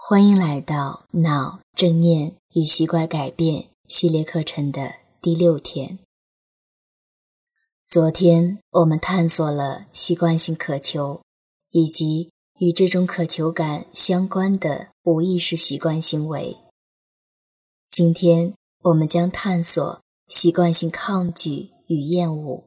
欢迎来到脑、正念与习惯改变系列课程的第6天。昨天我们探索了习惯性渴求，以及与这种渴求感相关的无意识习惯行为。今天我们将探索习惯性抗拒与厌恶。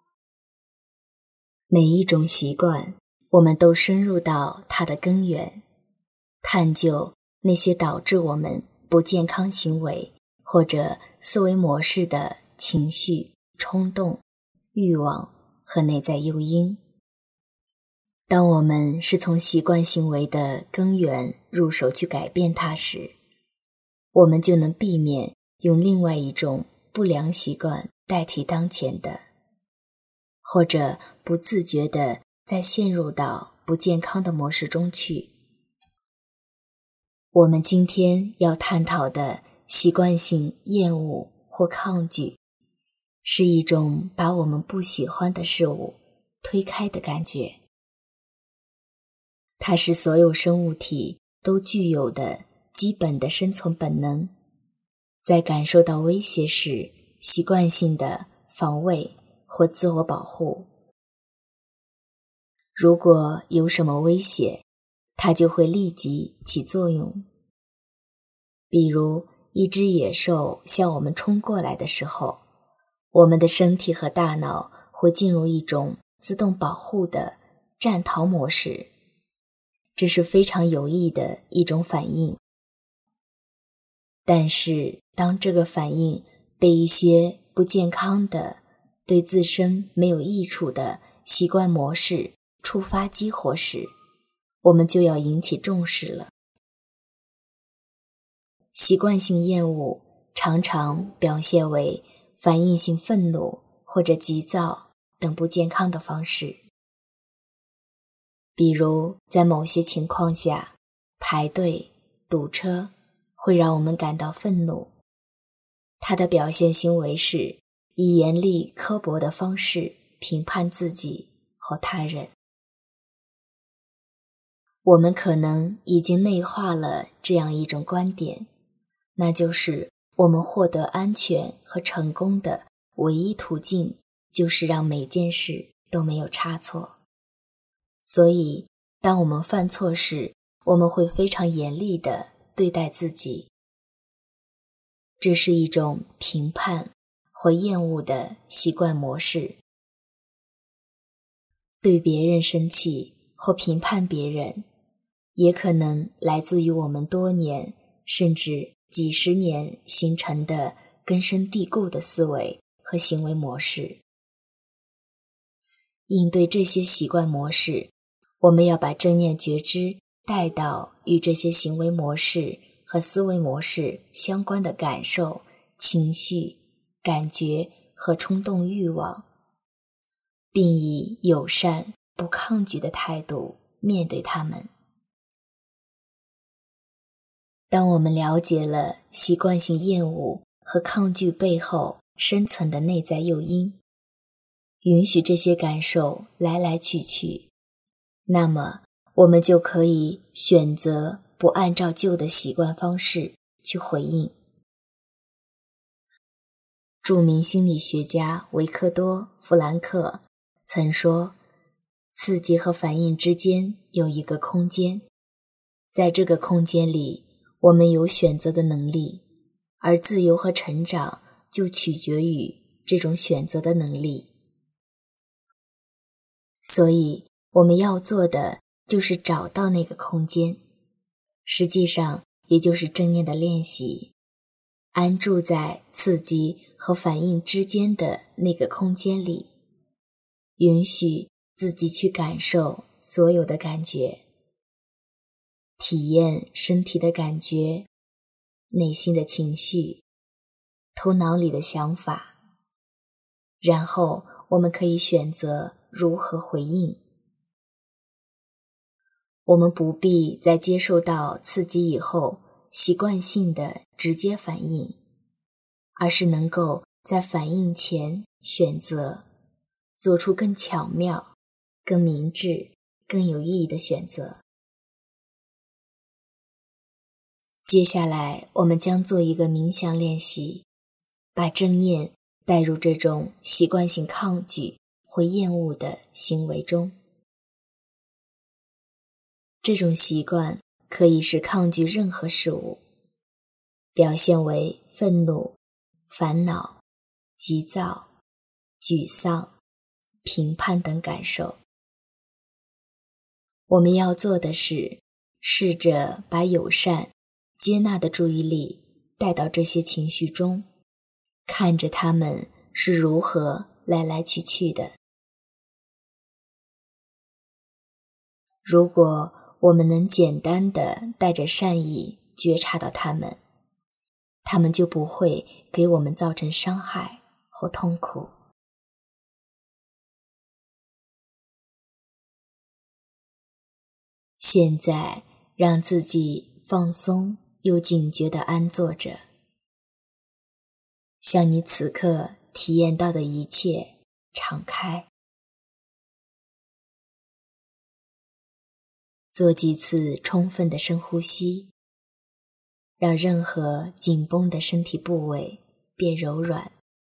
每一种习惯，我们都深入到它的根源，探究那些导致我们不健康行为或者思维模式的情绪、冲动、欲望和内在诱因。当我们是从习惯行为的根源入手去改变它时，我们就能避免用另外一种不良习惯代替当前的，或者不自觉地再陷入到不健康的模式中去。我们今天要探讨的习惯性厌恶或抗拒，是一种把我们不喜欢的事物推开的感觉。它是所有生物体都具有的基本的生存本能，在感受到威胁时习惯性的防卫或自我保护。如果有什么威胁，它就会立即起作用。比如一只野兽向我们冲过来的时候，我们的身体和大脑会进入一种自动保护的战逃模式，这是非常有益的一种反应。但是当这个反应被一些不健康的、对自身没有益处的习惯模式触发激活时，我们就要引起重视了。习惯性厌恶常常表现为反应性愤怒或者急躁等不健康的方式。比如在某些情况下，排队、堵车会让我们感到愤怒。它的表现行为是以严厉刻薄的方式评判自己或他人。我们可能已经内化了这样一种观点，那就是我们获得安全和成功的唯一途径就是让每件事都没有差错。所以当我们犯错时，我们会非常严厉地对待自己。这是一种评判或厌恶的习惯模式。对别人生气或评判别人，也可能来自于我们多年甚至几十年形成的根深蒂固的思维和行为模式。应对这些习惯模式，我们要把正念觉知带到与这些行为模式和思维模式相关的感受、情绪、感觉和冲动欲望，并以友善、不抗拒的态度面对它们。当我们了解了习惯性厌恶和抗拒背后深层的内在诱因，允许这些感受来来去去，那么我们就可以选择不按照旧的习惯方式去回应。著名心理学家维克多·弗兰克曾说，刺激和反应之间有一个空间，在这个空间里，我们有选择的能力，而自由和成长就取决于这种选择的能力。所以我们要做的就是找到那个空间，实际上也就是正念的练习，安住在刺激和反应之间的那个空间里，允许自己去感受所有的感觉，体验身体的感觉、内心的情绪、头脑里的想法，然后我们可以选择如何回应。我们不必在接受到刺激以后习惯性的直接反应，而是能够在反应前选择，做出更巧妙、更明智、更有意义的选择。 接下来我们将做一个冥想练习，把正念带入这种习惯性抗拒或厌恶的行为中。这种习惯可以是抗拒任何事物，表现为愤怒、烦恼、急躁、沮丧、评判等感受。我们要做的是，试着把友善、接纳的注意力带到这些情绪中，看着它们是如何来来去去的。如果我们能简单地带着善意觉察到它们就不会给我们造成伤害或痛苦。现在让自己放松又警觉地安坐着，向你此刻体验到的一切敞开。做几次充分的深呼吸，让任何紧绷的身体部位变柔软，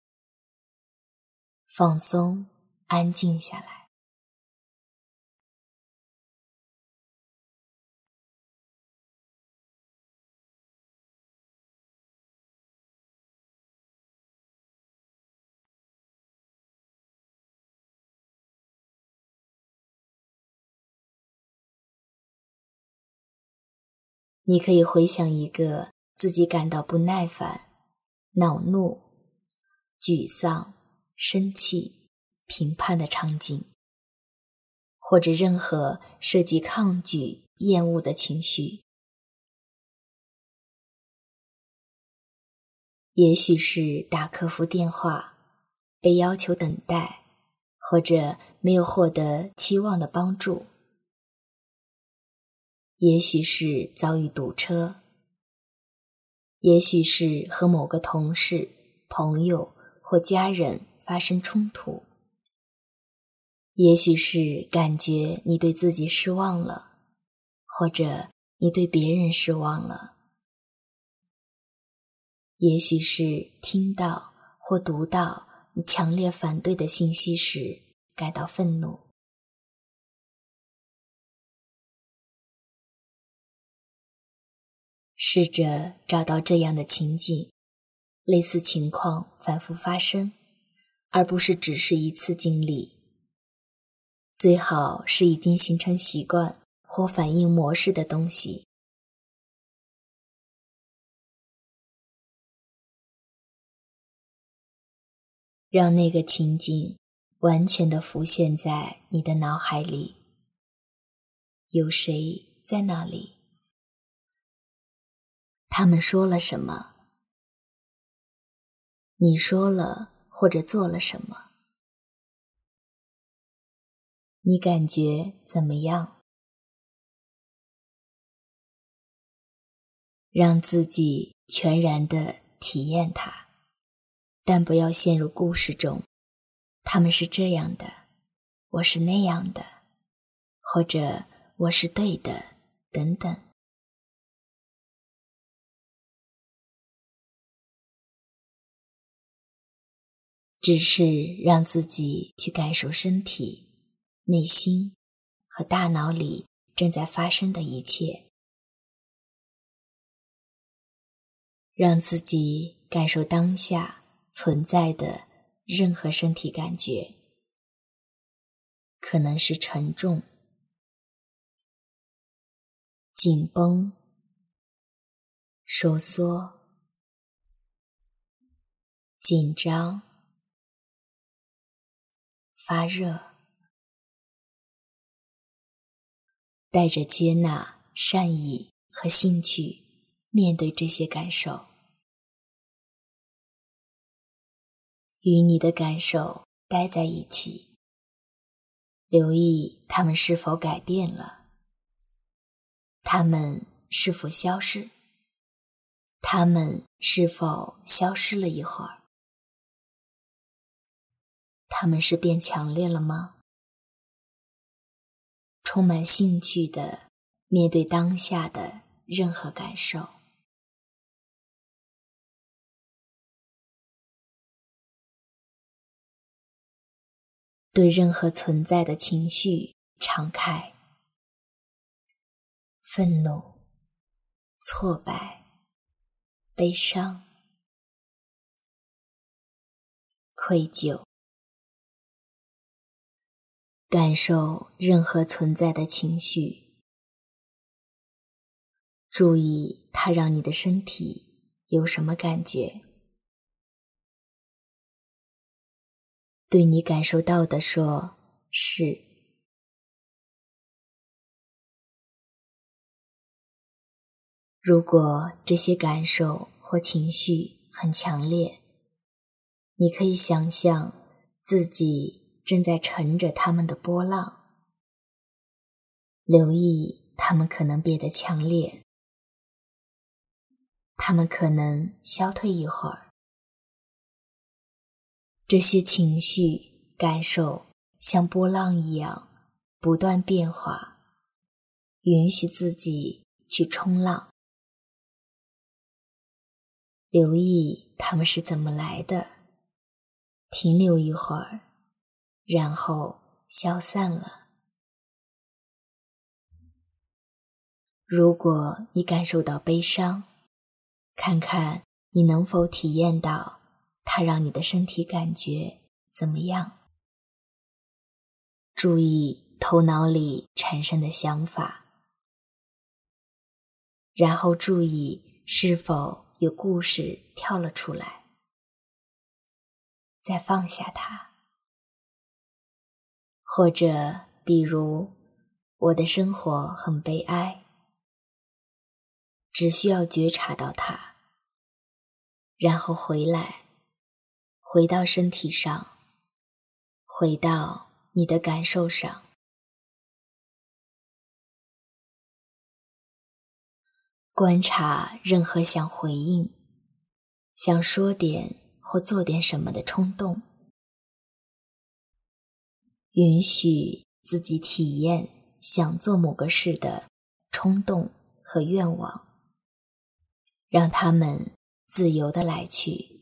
放松，安静下来。你可以回想一个自己感到不耐烦、恼怒、沮丧、生气、评判的场景，或者任何涉及抗拒、厌恶的情绪。也许是打客服电话，被要求等待，或者没有获得期望的帮助。也许是遭遇堵车，也许是和某个同事、朋友或家人发生冲突，也许是感觉你对自己失望了，或者你对别人失望了，也许是听到或读到你强烈反对的信息时感到愤怒。试着找到这样的情景，类似情况反复发生，而不是只是一次经历。最好是已经形成习惯或反应模式的东西。让那个情景完全地浮现在你的脑海里。有谁在那里？他们说了什么？你说了或者做了什么？你感觉怎么样？让自己全然地体验它，但不要陷入故事中。他们是这样的，我是那样的，或者我是对的，等等。只是让自己去感受身体、内心和大脑里正在发生的一切，让自己感受当下存在的任何身体感觉，可能是沉重、紧绷、收缩、紧张、发热。带着接纳、善意和兴趣面对这些感受，与你的感受待在一起，留意它们是否改变了，它们是否消失，它们是否消失了一会儿，它们是变强烈了吗？充满兴趣地面对当下的任何感受。 对任何存在的情绪敞开。愤怒、挫败、悲伤、愧疚，感受任何存在的情绪，注意它让你的身体有什么感觉。对你感受到的说是。如果这些感受或情绪很强烈，你可以想象自己正在乘着它们的波浪，留意它们可能变得强烈，它们可能消退一会儿。这些情绪感受像波浪一样不断变化，允许自己去冲浪。留意它们是怎么来的，停留一会儿，然后消散了。如果你感受到悲伤，看看你能否体验到它让你的身体感觉怎么样。注意头脑里产生的想法，然后注意是否有故事跳了出来，再放下它。或者比如，我的生活很悲哀，只需要觉察到它，然后回到身体上，回到你的感受上。观察任何想回应、想说点或做点什么的冲动，允许自己体验想做某个事的冲动和愿望，让它们自由地来去。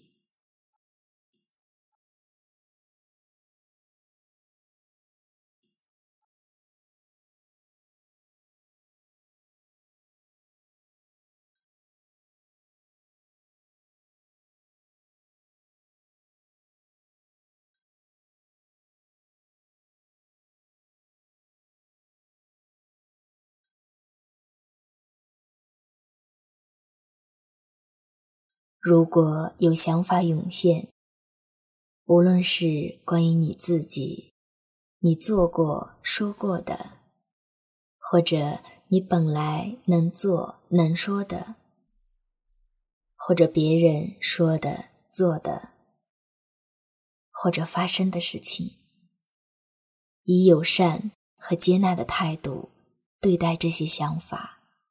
如果有想法涌现，无论是关于你自己、你做过、说过的，或者你本来能做、能说的，或者别人说的、做的，或者发生的事情，以友善和接纳的态度对待这些想法。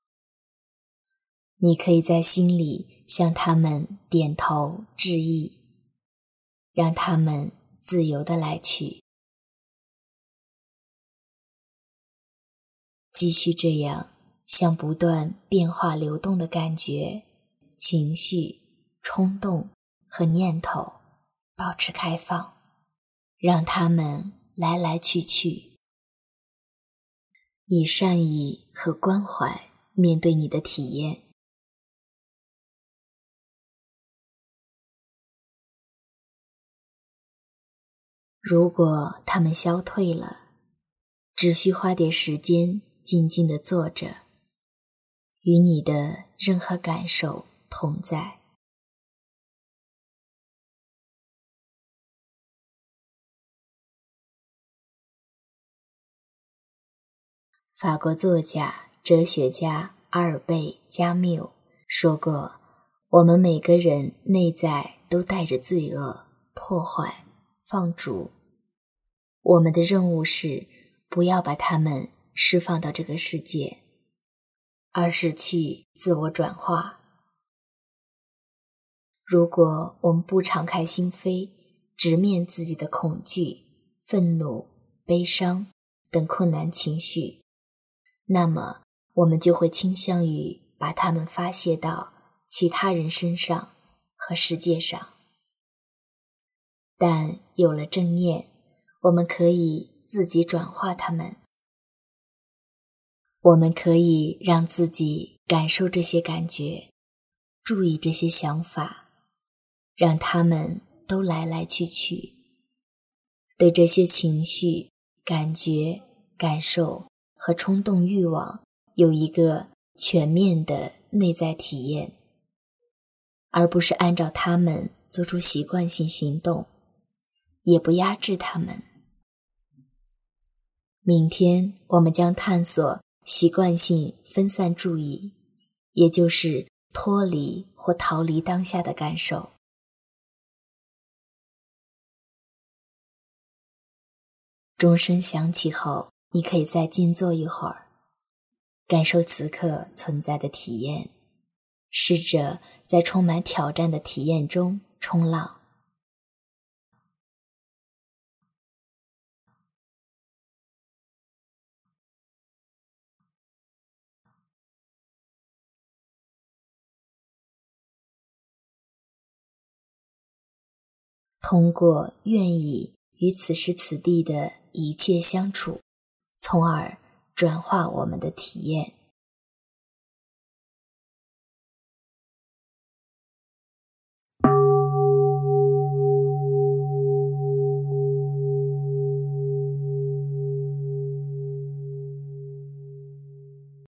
你可以在心里向他们点头致意，让他们自由地来去。继续这样，向不断变化流动的感觉、情绪、冲动和念头保持开放，让他们来来去去，以善意和关怀面对你的体验。如果它们消退了，只需花点时间静静地坐着，与你的任何感受同在。法国作家、哲学家阿尔贝·加缪说过，我们每个人内在都带着罪恶、破坏、放逐。我们的任务是不要把它们释放到这个世界，而是去自我转化。如果我们不敞开心扉，直面自己的恐惧、愤怒、悲伤等困难情绪，那么我们就会倾向于把它们发泄到其他人身上和世界上。但有了正念， 我们可以自己转化它们。我们可以让自己感受这些感觉，注意这些想法，让它们都来来去去，对这些情绪、感觉、感受和冲动欲望有一个全面的内在体验，而不是按照它们做出习惯性行动，也不压制它们。明天我们将探索习惯性分散注意，也就是脱离或逃离当下的感受。钟声响起后，你可以再静坐一会儿，感受此刻存在的体验，试着在充满挑战的体验中冲浪。通过愿意与此时此地的一切相处，从而转化我们的体验。